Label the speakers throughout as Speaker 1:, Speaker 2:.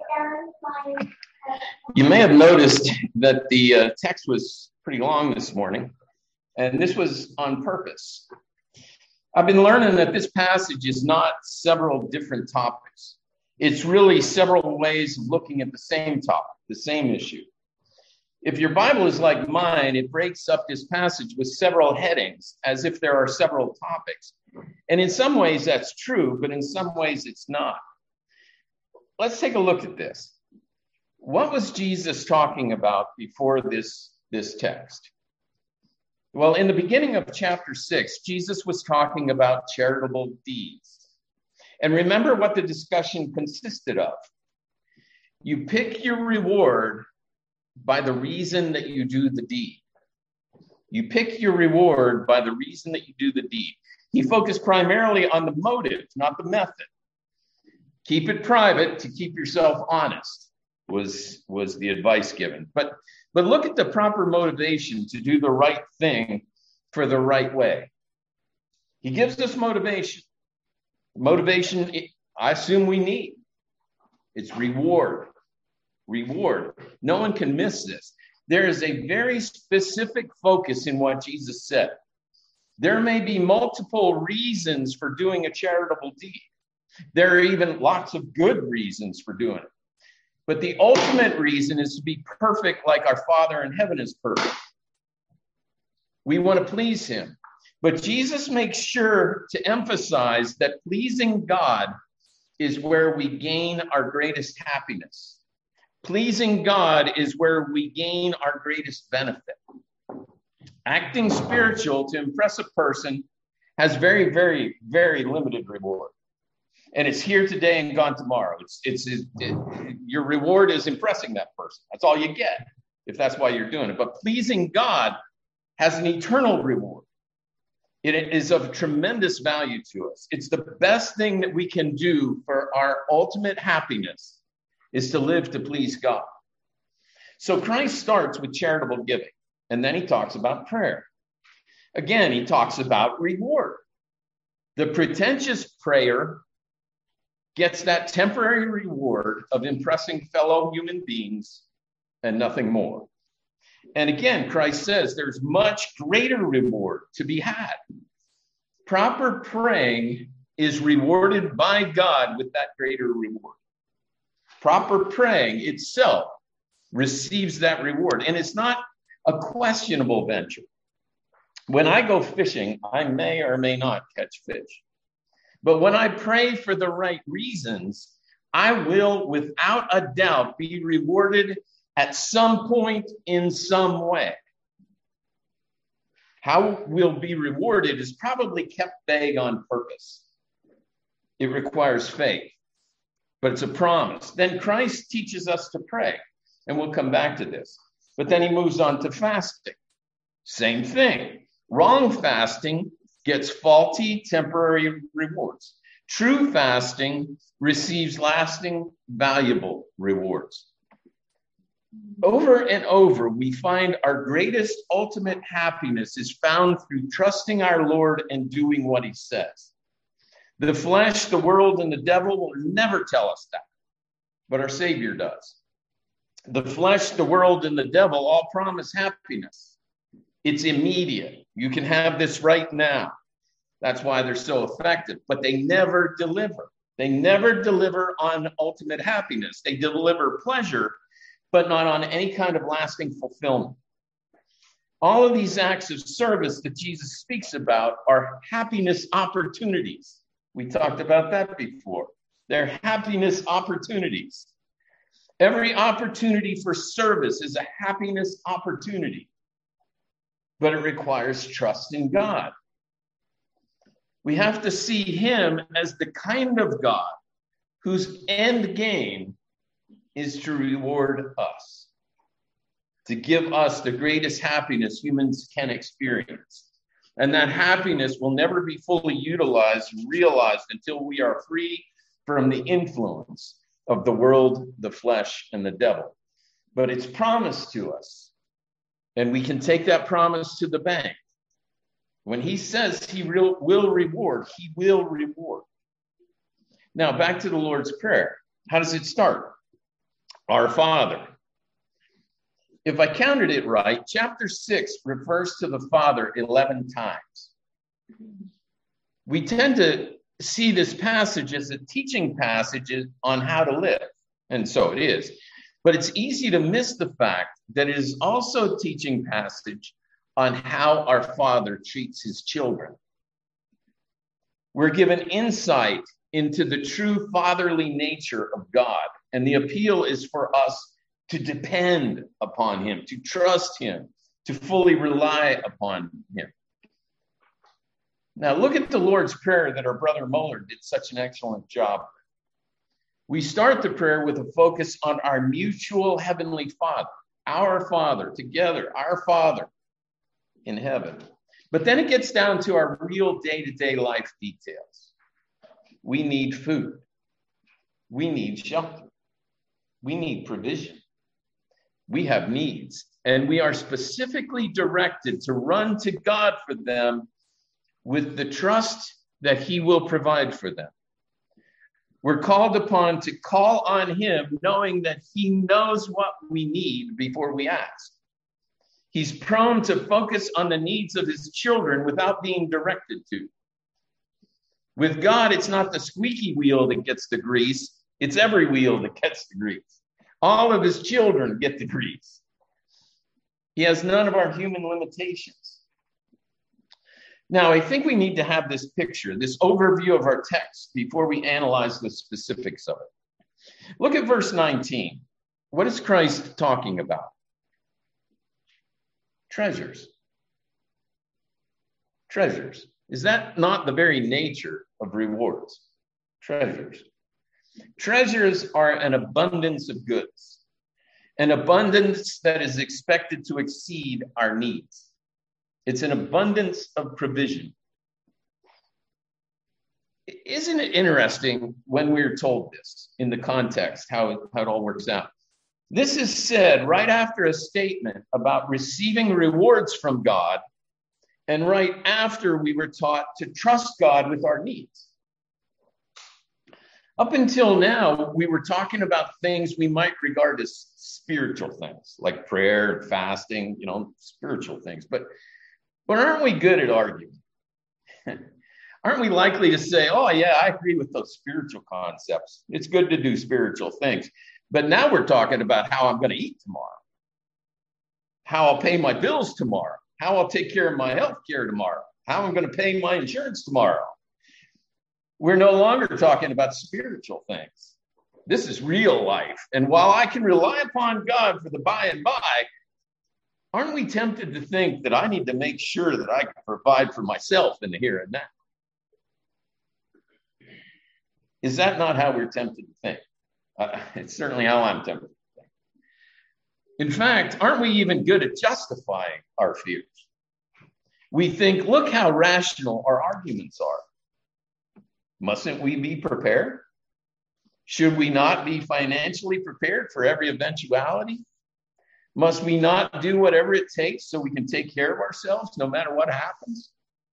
Speaker 1: You may have noticed that the text was pretty long this morning, and this was on purpose. I've been learning that this passage is not several different topics. It's really several ways of looking at the same topic, the same issue. If your Bible is like mine, it breaks up this passage with several headings, as if there are several topics. And in some ways that's true, but in some ways it's not. Let's take a look at this. What was Jesus talking about before this text? Well, in the beginning of chapter 6, Jesus was talking about charitable deeds. And remember what the discussion consisted of. You pick your reward by the reason that you do the deed. You pick your reward by the reason that you do the deed. He focused primarily on the motive, not the method. Keep it private to keep yourself honest was the advice given. But look at the proper motivation to do the right thing for the right way. He gives us motivation. Motivation, I assume we need. It's reward. Reward. No one can miss this. There is a very specific focus in what Jesus said. There may be multiple reasons for doing a charitable deed. There are even lots of good reasons for doing it. But the ultimate reason is to be perfect like our Father in heaven is perfect. We want to please him. But Jesus makes sure to emphasize that pleasing God is where we gain our greatest happiness. Pleasing God is where we gain our greatest benefit. Acting spiritual to impress a person has very, very, very limited reward. And it's here today and gone tomorrow. Your reward is impressing that person. That's all you get, if that's why you're doing it. But pleasing God has an eternal reward. It is of tremendous value to us. It's the best thing that we can do for our ultimate happiness is to live to please God. So Christ starts with charitable giving, and then he talks about prayer. Again, he talks about reward. The pretentious prayer gets that temporary reward of impressing fellow human beings and nothing more. And again, Christ says there's much greater reward to be had. Proper praying is rewarded by God with that greater reward. Proper praying itself receives that reward. And it's not a questionable venture. When I go fishing, I may or may not catch fish. But when I pray for the right reasons, I will, without a doubt, be rewarded at some point in some way. How we'll be rewarded is probably kept vague on purpose. It requires faith, but it's a promise. Then Christ teaches us to pray, and we'll come back to this. But then he moves on to fasting. Same thing. Wrong fasting gets faulty, temporary rewards. True fasting receives lasting, valuable rewards. Over and over, we find our greatest ultimate happiness is found through trusting our Lord and doing what he says. The flesh, the world, and the devil will never tell us that, but our Savior does. The flesh, the world, and the devil all promise happiness. It's immediate. You can have this right now. That's why they're so effective. But they never deliver. They never deliver on ultimate happiness. They deliver pleasure, but not on any kind of lasting fulfillment. All of these acts of service that Jesus speaks about are happiness opportunities. We talked about that before. They're happiness opportunities. Every opportunity for service is a happiness opportunity, but it requires trust in God. We have to see him as the kind of God whose end game is to reward us, to give us the greatest happiness humans can experience. And that happiness will never be fully utilized and realized until we are free from the influence of the world, the flesh, and the devil. But it's promised to us, and we can take that promise to the bank. When he says he will reward, he will reward. Now, back to the Lord's Prayer. How does it start? Our Father. If I counted it right, chapter 6 refers to the Father 11 times. We tend to see this passage as a teaching passage on how to live, and so it is. But it's easy to miss the fact that it is also a teaching passage on how our Father treats his children. We're given insight into the true fatherly nature of God, and the appeal is for us to depend upon him, to trust him, to fully rely upon him. Now, look at the Lord's Prayer that our brother Muller did such an excellent job with. We start the prayer with a focus on our mutual heavenly Father, our Father, together, our Father in heaven. But then it gets down to our real day-to-day life details. We need food. We need shelter. We need provision. We have needs, and we are specifically directed to run to God for them with the trust that he will provide for them. We're called upon to call on him, knowing that he knows what we need before we ask. He's prone to focus on the needs of his children without being directed to. With God, it's not the squeaky wheel that gets the grease, it's every wheel that gets the grease. All of his children get the grease. He has none of our human limitations. Now, I think we need to have this picture, this overview of our text before we analyze the specifics of it. Look at verse 19. What is Christ talking about? Treasures. Treasures. Is that not the very nature of rewards? Treasures. Treasures are an abundance of goods, an abundance that is expected to exceed our needs. It's an abundance of provision. Isn't it interesting when we're told this in the context, how it all works out? This is said right after a statement about receiving rewards from God, and right after we were taught to trust God with our needs. Up until now, we were talking about things we might regard as spiritual things, like prayer and fasting, spiritual things. But aren't we good at arguing? Aren't we likely to say, oh, yeah, I agree with those spiritual concepts. It's good to do spiritual things. But now we're talking about how I'm going to eat tomorrow, how I'll pay my bills tomorrow, how I'll take care of my health care tomorrow, how I'm going to pay my insurance tomorrow. We're no longer talking about spiritual things. This is real life. And while I can rely upon God for the by and by, aren't we tempted to think that I need to make sure that I can provide for myself in the here and now? Is that not how we're tempted to think? It's certainly how I'm tempted to think. In fact, aren't we even good at justifying our fears? We think, look how rational our arguments are. Mustn't we be prepared? Should we not be financially prepared for every eventuality? Must we not do whatever it takes so we can take care of ourselves no matter what happens?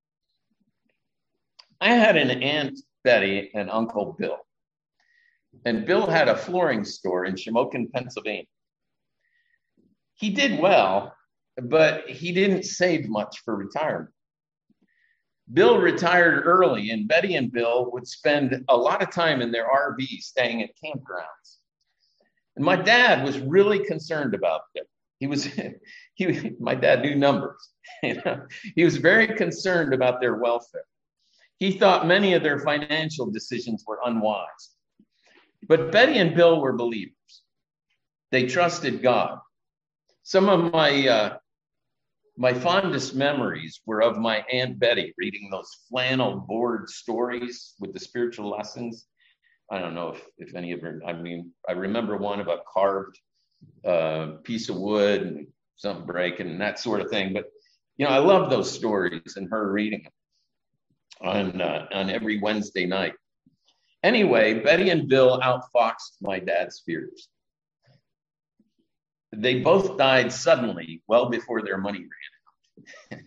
Speaker 1: I had an Aunt Betty and Uncle Bill. And Bill had a flooring store in Shamokin, Pennsylvania. He did well, but he didn't save much for retirement. Bill retired early, and Betty and Bill would spend a lot of time in their RV staying at campgrounds. And my dad was really concerned about them. My dad knew numbers. He was very concerned about their welfare. He thought many of their financial decisions were unwise. But Betty and Bill were believers. They trusted God. Some of my fondest memories were of my Aunt Betty reading those flannel board stories with the spiritual lessons. I don't know if any of her, I remember one about carved piece of wood and something breaking and that sort of thing. But, I love those stories and her reading them on every Wednesday night. Anyway, Betty and Bill outfoxed my dad's fears. They both died suddenly, well before their money ran out.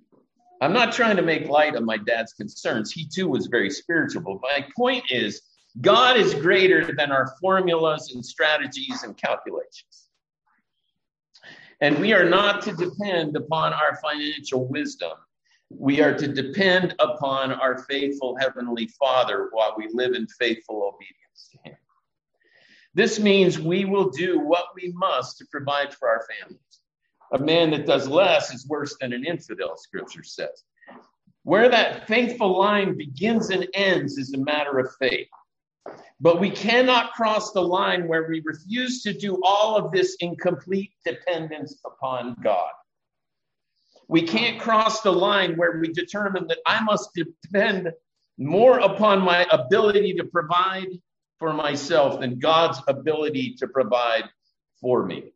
Speaker 1: I'm not trying to make light of my dad's concerns. He too was very spiritual. But my point is, God is greater than our formulas and strategies and calculations. And we are not to depend upon our financial wisdom. We are to depend upon our faithful Heavenly Father while we live in faithful obedience to Him. This means we will do what we must to provide for our families. A man that does less is worse than an infidel, Scripture says. Where that faithful line begins and ends is a matter of faith. But we cannot cross the line where we refuse to do all of this in complete dependence upon God. We can't cross the line where we determine that I must depend more upon my ability to provide for myself than God's ability to provide for me.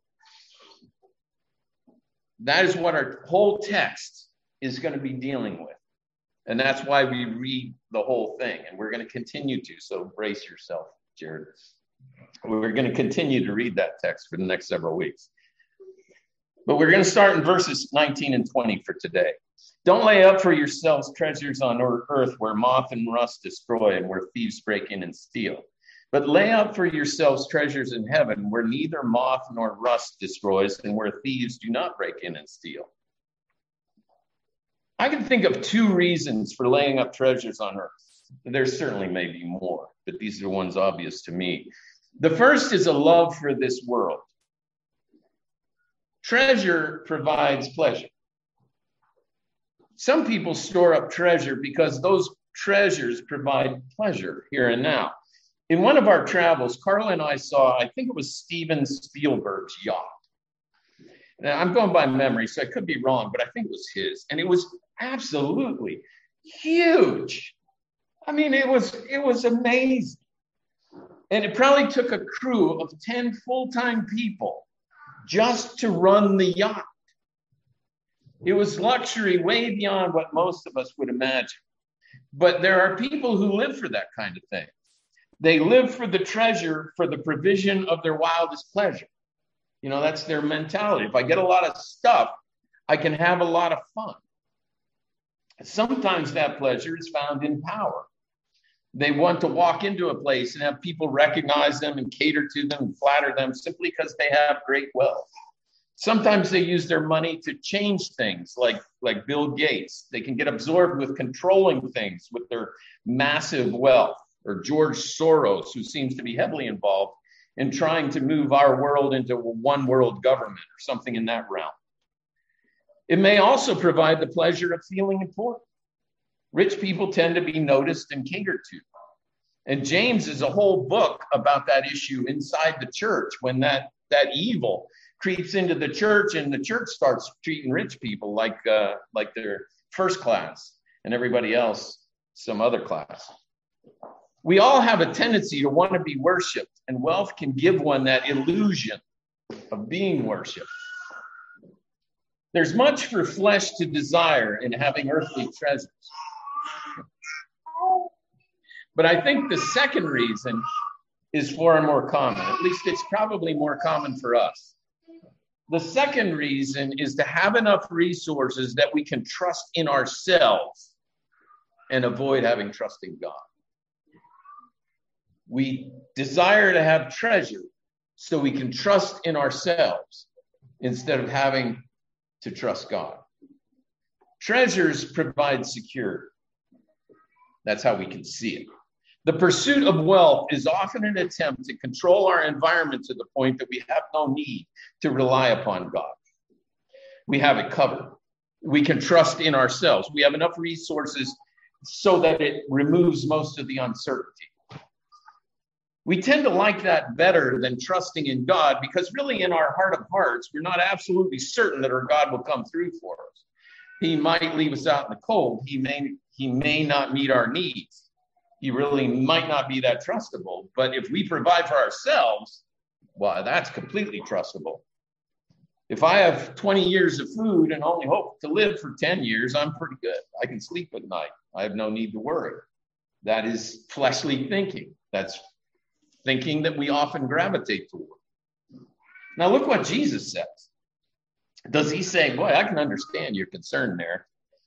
Speaker 1: That is what our whole text is going to be dealing with. And that's why we read the whole thing. And we're going to continue to. So brace yourself, Jared. We're going to continue to read that text for the next several weeks. But we're going to start in verses 19 and 20 for today. Don't lay up for yourselves treasures on earth where moth and rust destroy and where thieves break in and steal. But lay up for yourselves treasures in heaven where neither moth nor rust destroys and where thieves do not break in and steal. I can think of two reasons for laying up treasures on earth. There certainly may be more, but these are the ones obvious to me. The first is a love for this world. Treasure provides pleasure. Some people store up treasure because those treasures provide pleasure here and now. In one of our travels, Carla and I saw, I think it was Steven Spielberg's yacht. Now, I'm going by memory, so I could be wrong, but I think it was his. And it was absolutely huge. I mean, it was amazing. And it probably took a crew of 10 full-time people just to run the yacht. It was luxury way beyond what most of us would imagine. But there are people who live for that kind of thing. They live for the treasure, for the provision of their wildest pleasure. You know, that's their mentality. If I get a lot of stuff, I can have a lot of fun. Sometimes that pleasure is found in power. They want to walk into a place and have people recognize them and cater to them and flatter them simply because they have great wealth. Sometimes they use their money to change things like Bill Gates. They can get absorbed with controlling things with their massive wealth. Or George Soros, who seems to be heavily involved in trying to move our world into a one world government or something in that realm. It may also provide the pleasure of feeling important. Rich people tend to be noticed and catered to. And James is a whole book about that issue inside the church when that evil creeps into the church and the church starts treating rich people like they're first class and everybody else some other class. We all have a tendency to want to be worshiped, and wealth can give one that illusion of being worshiped. There's much for flesh to desire in having earthly treasures. But I think the second reason is far more common. At least it's probably more common for us. The second reason is to have enough resources that we can trust in ourselves and avoid having trust in God. We desire to have treasure so we can trust in ourselves instead of having to trust God. Treasures provide security. That's how we can see it. The pursuit of wealth is often an attempt to control our environment to the point that we have no need to rely upon God. We have it covered. We can trust in ourselves. We have enough resources so that it removes most of the uncertainty. We tend to like that better than trusting in God because really in our heart of hearts, we're not absolutely certain that our God will come through for us. He might leave us out in the cold. He may not meet our needs. He really might not be that trustable. But if we provide for ourselves, well, that's completely trustable. If I have 20 years of food and only hope to live for 10 years, I'm pretty good. I can sleep at night. I have no need to worry. That is fleshly thinking. That's thinking that we often gravitate toward. Now, look what Jesus says. Does he say, boy, I can understand your concern there.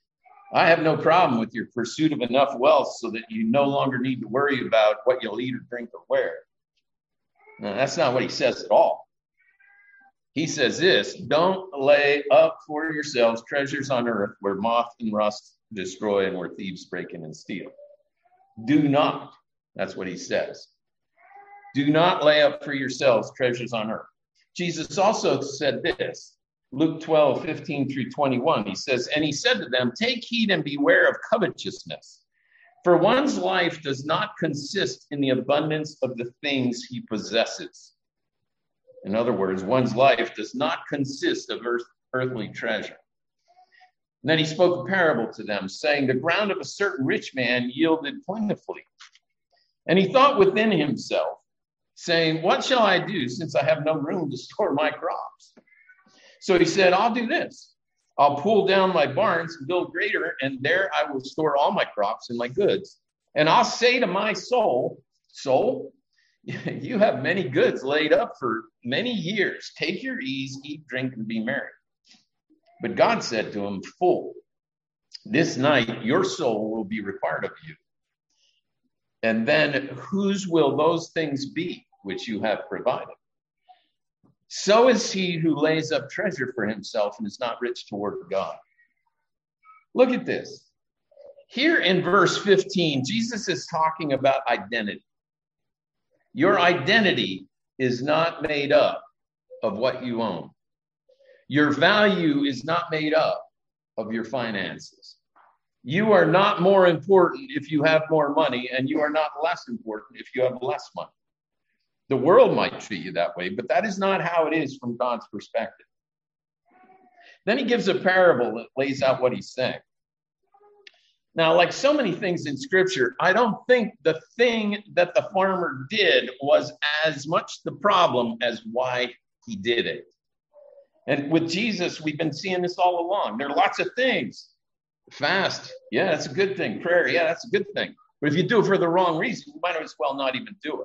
Speaker 1: I have no problem with your pursuit of enough wealth so that you no longer need to worry about what you'll eat or drink or wear. No, that's not what he says at all. He says this: don't lay up for yourselves treasures on earth where moth and rust destroy and where thieves break in and steal. Do not. That's what he says. Do not lay up for yourselves treasures on earth. Jesus also said this, Luke 12:15-21. He says, and he said to them, take heed and beware of covetousness, for one's life does not consist in the abundance of the things he possesses. In other words, one's life does not consist of earthly treasure. And then he spoke a parable to them, saying, the ground of a certain rich man yielded plentifully. And he thought within himself, saying, what shall I do since I have no room to store my crops? So he said, I'll do this. I'll pull down my barns and build greater, and there I will store all my crops and my goods. And I'll say to my soul, soul, you have many goods laid up for many years. Take your ease, eat, drink, and be merry. But God said to him, fool, this night your soul will be required of you. And then whose will those things be which you have provided? So is he who lays up treasure for himself and is not rich toward God. Look at this. Here in verse 15, Jesus is talking about identity. Your identity is not made up of what you own. Your value is not made up of your finances. You are not more important if you have more money, and you are not less important if you have less money. The world might treat you that way, but that is not how it is from God's perspective. Then he gives a parable that lays out what he's saying. Now, like so many things in Scripture, I don't think the thing that the farmer did was as much the problem as why he did it. And with Jesus, we've been seeing this all along. There are lots of things. Fast, yeah, that's a good thing. Prayer, yeah, that's a good thing. But if you do it for the wrong reason, you might as well not even do it.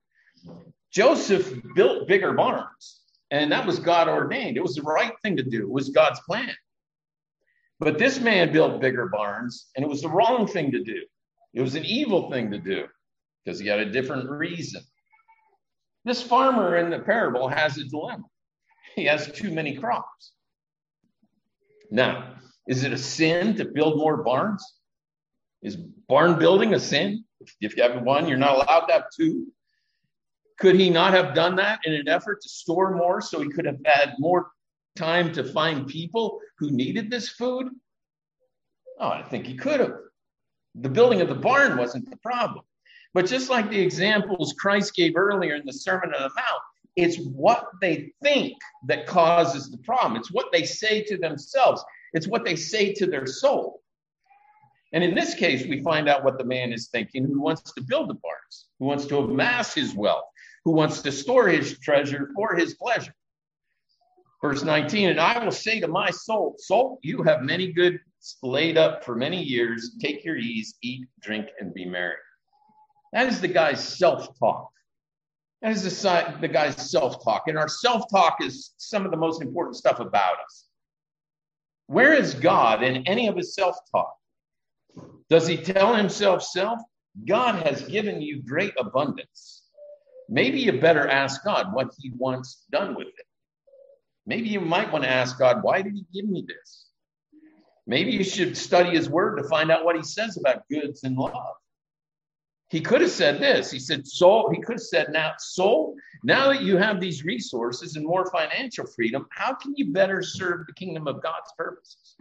Speaker 1: Joseph built bigger barns, and that was God ordained. It was the right thing to do. It was God's plan. But this man built bigger barns, and it was the wrong thing to do. It was an evil thing to do because he had a different reason. This farmer in the parable has a dilemma. He has too many crops. Now, is it a sin to build more barns? Is barn building a sin? If you have one, you're not allowed to have two. Could he not have done that in an effort to store more so he could have had more time to find people who needed this food? Oh, I think he could have. The building of the barn wasn't the problem. But just like the examples Christ gave earlier in the Sermon on the Mount, it's what they think that causes the problem. It's what they say to themselves. It's what they say to their soul. And in this case, we find out what the man is thinking who wants to build the barns, who wants to amass his wealth, who wants to store his treasure for his pleasure. Verse 19, and I will say to my soul, soul, you have many goods laid up for many years. Take your ease, eat, drink, and be merry. That is the guy's self-talk. That is the guy's self-talk. And our self-talk is some of the most important stuff about us. Where is God in any of his self-talk? Does he tell himself self? God has given you great abundance. Maybe you better ask God what he wants done with it. Maybe you might want to ask God, why did he give me this? Maybe you should study his word to find out what he says about goods and love. He could have said this. He said, soul, he could have said, now, soul, now that you have these resources and more financial freedom, how can you better serve the kingdom of God's purposes?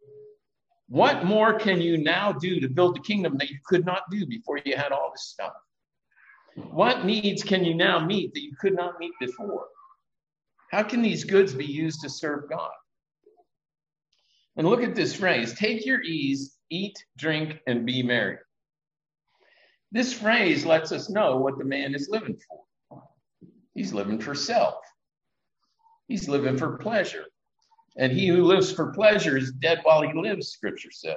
Speaker 1: What more can you now do to build the kingdom that you could not do before you had all this stuff? What needs can you now meet that you could not meet before? How can these goods be used to serve God? And look at this phrase, take your ease, eat, drink, and be merry. This phrase lets us know what the man is living for. He's living for self. He's living for pleasure. And he who lives for pleasure is dead while he lives, Scripture says.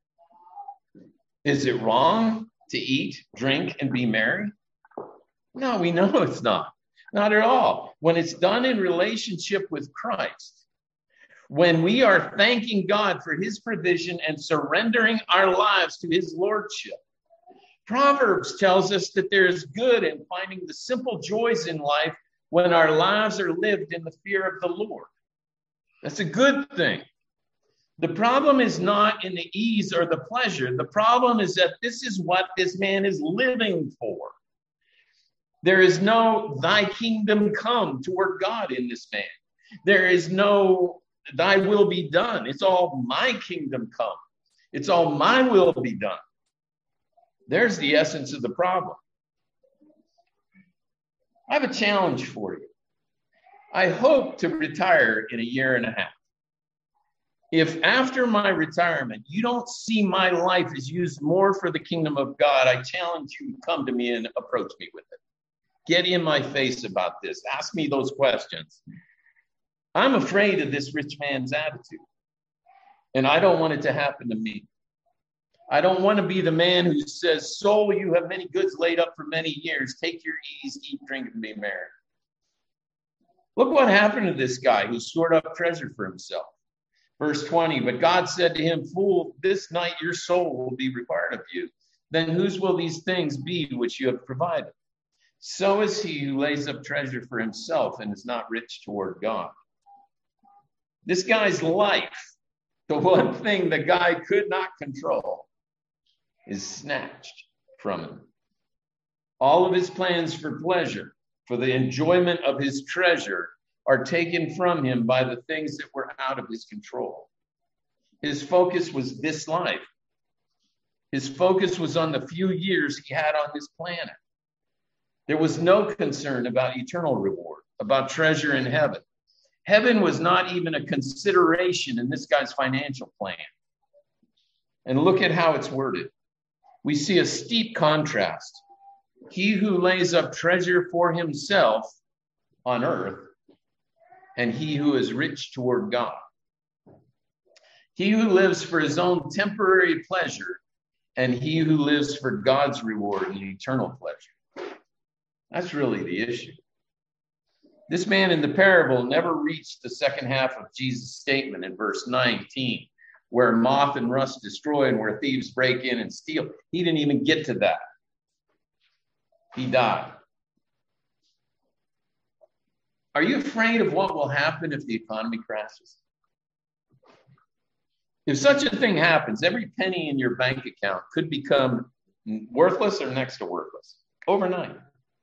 Speaker 1: Is it wrong to eat, drink, and be merry? No, we know it's not. Not at all. When it's done in relationship with Christ, when we are thanking God for his provision and surrendering our lives to his lordship. Proverbs tells us that there is good in finding the simple joys in life when our lives are lived in the fear of the Lord. That's a good thing. The problem is not in the ease or the pleasure. The problem is that this is what this man is living for. There is no thy kingdom come toward God in this man. There is no thy will be done. It's all my kingdom come. It's all my will be done. There's the essence of the problem. I have a challenge for you. I hope to retire in a year and a half. If after my retirement, you don't see my life as used more for the kingdom of God, I challenge you to come to me and approach me with it. Get in my face about this. Ask me those questions. I'm afraid of this rich man's attitude, and I don't want it to happen to me. I don't want to be the man who says, soul, you have many goods laid up for many years. Take your ease, eat, drink, and be merry. Look what happened to this guy who stored up treasure for himself. Verse 20, but God said to him, fool, this night your soul will be required of you. Then whose will these things be which you have provided? So is he who lays up treasure for himself and is not rich toward God. This guy's life, the one thing the guy could not control, is snatched from him. All of his plans for pleasure, for the enjoyment of his treasure, are taken from him by the things that were out of his control. His focus was this life. His focus was on the few years he had on this planet. There was no concern about eternal reward, about treasure in heaven. Heaven was not even a consideration in this guy's financial plan. And look at how it's worded. We see a steep contrast. He who lays up treasure for himself on earth, and he who is rich toward God. He who lives for his own temporary pleasure, and he who lives for God's reward and eternal pleasure. That's really the issue. This man in the parable never reached the second half of Jesus' statement in verse 19, where moth and rust destroy and where thieves break in and steal. He didn't even get to that. He died. Are you afraid of what will happen if the economy crashes? If such a thing happens, every penny in your bank account could become worthless or next to worthless overnight.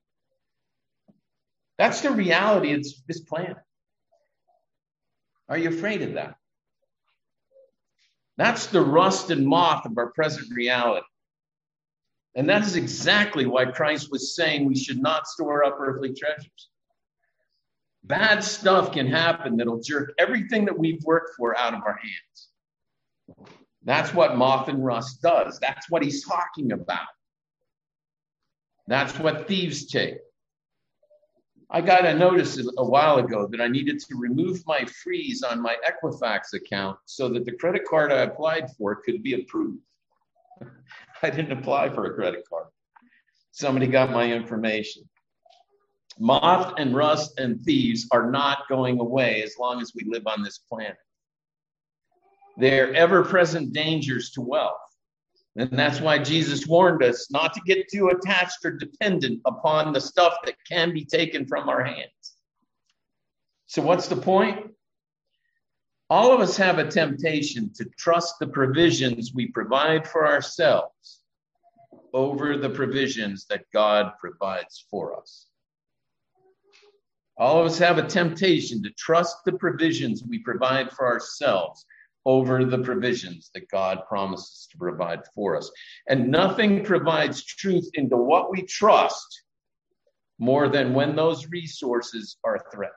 Speaker 1: That's the reality of this planet. Are you afraid of that? That's the rust and moth of our present reality. And that is exactly why Christ was saying we should not store up earthly treasures. Bad stuff can happen that'll jerk everything that we've worked for out of our hands. That's what moth and rust does. That's what he's talking about. That's what thieves take. I got a notice a while ago that I needed to remove my freeze on my Equifax account so that the credit card I applied for could be approved. I didn't apply for a credit card. Somebody got my information. Moth and rust and thieves are not going away as long as we live on this planet. They're ever-present dangers to wealth. And that's why Jesus warned us not to get too attached or dependent upon the stuff that can be taken from our hands. So what's the point? All of us have a temptation to trust the provisions we provide for ourselves over the provisions that God provides for us. All of us have a temptation to trust the provisions we provide for ourselves over the provisions that God promises to provide for us. And nothing provides truth into what we trust more than when those resources are threatened.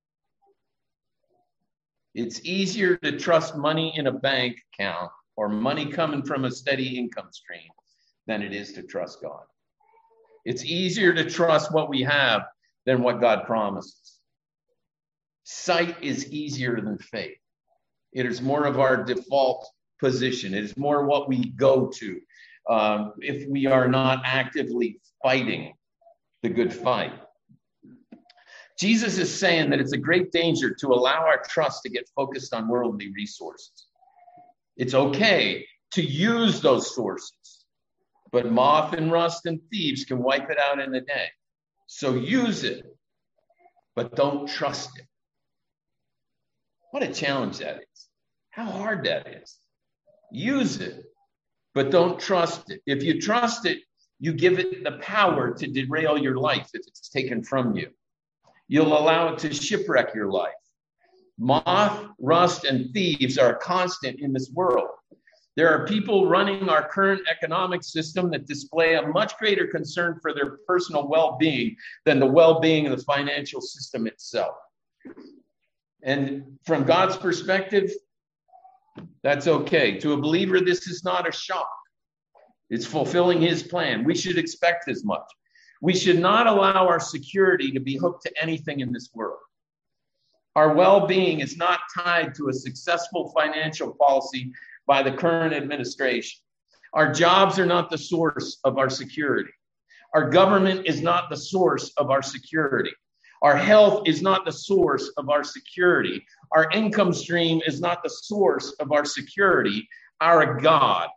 Speaker 1: It's easier to trust money in a bank account or money coming from a steady income stream than it is to trust God. It's easier to trust what we have than what God promises. Sight is easier than faith. It is more of our default position. It is more what we go to if we are not actively fighting the good fight. Jesus is saying that it's a great danger to allow our trust to get focused on worldly resources. It's okay to use those sources, but moth and rust and thieves can wipe it out in a day. So use it, but don't trust it. What a challenge that is. How hard that is. Use it, but don't trust it. If you trust it, you give it the power to derail your life if it's taken from you. You'll allow it to shipwreck your life. Moth, rust, and thieves are a constant in this world. There are people running our current economic system that display a much greater concern for their personal well-being than the well-being of the financial system itself. And from God's perspective, that's okay. To a believer, this is not a shock. It's fulfilling his plan. We should expect as much. We should not allow our security to be hooked to anything in this world. Our well-being is not tied to a successful financial policy by the current administration. Our jobs are not the source of our security. Our government is not the source of our security. Our health is not the source of our security. Our income stream is not the source of our security. Our God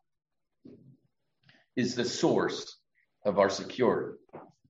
Speaker 1: is the source of our security.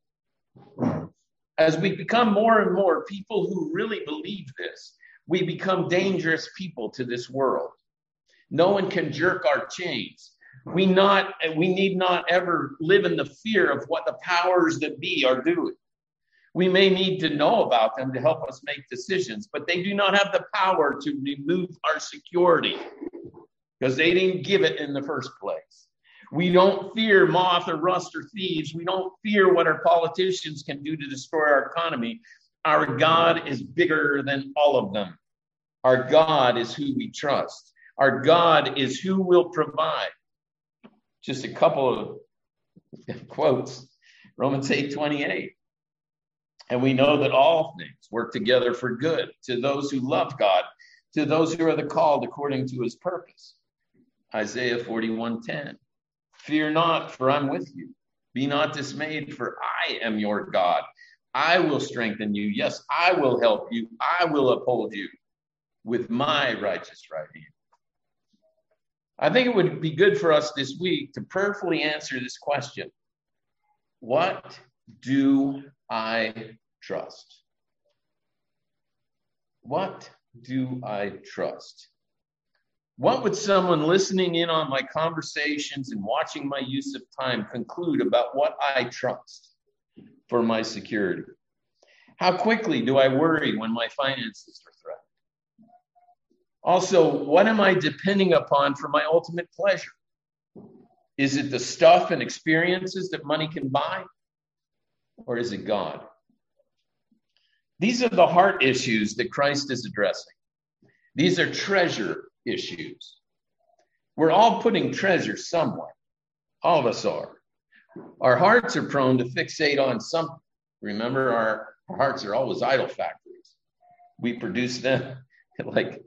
Speaker 1: As we become more and more people who really believe this, we become dangerous people to this world. No one can jerk our chains. We need not ever live in the fear of what the powers that be are doing. We may need to know about them to help us make decisions, but they do not have the power to remove our security because they didn't give it in the first place. We don't fear moth or rust or thieves. We don't fear what our politicians can do to destroy our economy. Our God is bigger than all of them. Our God is who we trust. Our God is who will provide. Just a couple of quotes. Romans 8:28. And we know that all things work together for good to those who love God, to those who are the called according to his purpose. Isaiah 41:10. Fear not, for I'm with you. Be not dismayed, for I am your God. I will strengthen you. Yes, I will help you. I will uphold you with my righteous right hand. I think it would be good for us this week to prayerfully answer this question. What do I trust? What do I trust? What would someone listening in on my conversations and watching my use of time conclude about what I trust for my security? How quickly do I worry when my finances are threatened? Also, what am I depending upon for my ultimate pleasure? Is it the stuff and experiences that money can buy? Or is it God? These are the heart issues that Christ is addressing. These are treasure issues. We're all putting treasure somewhere. All of us are. Our hearts are prone to fixate on something. Remember, our hearts are always idol factories. We produce them like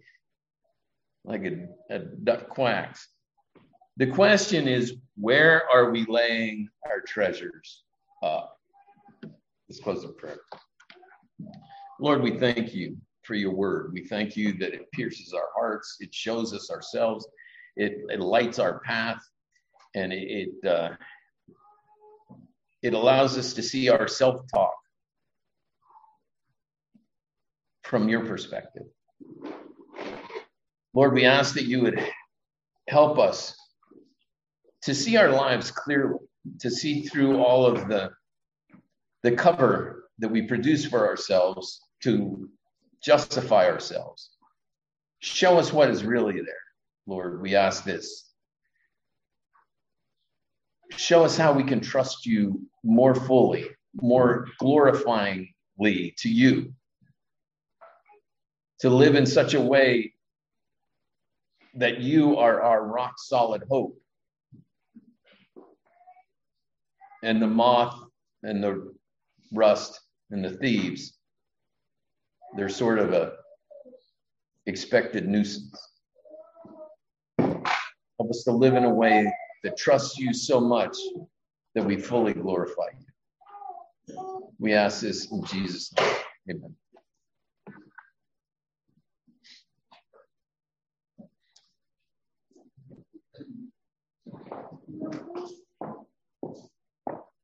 Speaker 1: a duck quacks. The question is, where are we laying our treasures up? Let's close the prayer. Lord, we thank you for your word. We thank you that it pierces our hearts. It shows us ourselves. It lights our path, and it allows us to see our self-talk from your perspective. Lord, we ask that you would help us to see our lives clearly, to see through all of the cover that we produce for ourselves to justify ourselves. Show us what is really there, Lord. We ask this. Show us how we can trust you more fully, more glorifyingly to you, to live in such a way that you are our rock solid hope. And the moth and the rust and the thieves, they're sort of a expected nuisance. Help us to live in a way that trusts you so much that we fully glorify you. We ask this in Jesus' name. Amen.